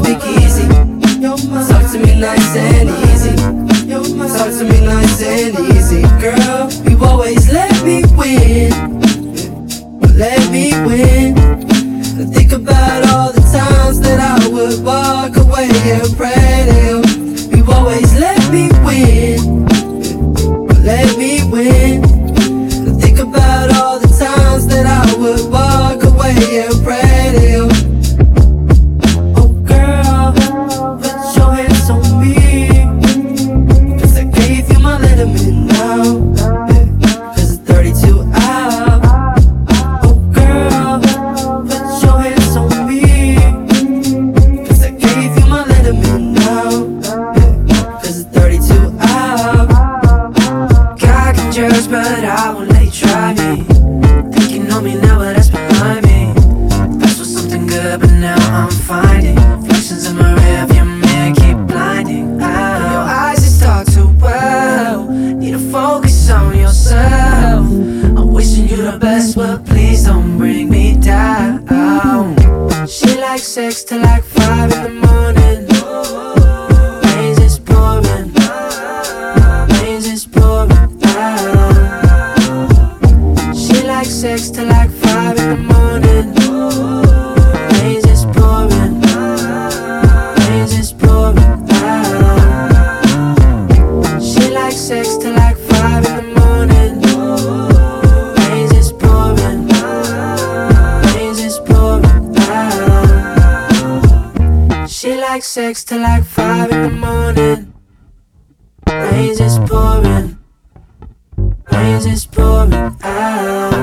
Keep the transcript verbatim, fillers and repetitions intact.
speak easy. Talk to me nice and easy. Talk to me nice and easy. Girl, you always let me win. Let me win. I think about all the times that I would walk away and pray to you. You always let me win. Let me win. I think about all the times that I would walk away and pray to you. Oh girl, put your hands on me, 'cause I gave you my Letterman now, yeah, 'cause it's thirty-two out. Oh girl, put your hands on me, 'cause I gave you my Letterman now, yeah, 'cause it's thirty-two out. God can judge, but I won't let you try me. Think you know me now, but that's behind me. That's was something good, but now I'm finding reflections in my rearview mirror keep blinding. Oh, your eyes just talk too well. Need to focus on yourself. I'm wishing you the best, but please don't bring me down. She likes sex till like five in the morning. Rain's just pouring. Rain's just pouring. She likes sex till like five in the morning. Rain's just pouring. Rain's just pouring. She likes sex till like five in the morning. Rain's just pouring. Rain's just pouring. She likes sex till like five in the morning. Rain's just pouring. Rain's just pouring out.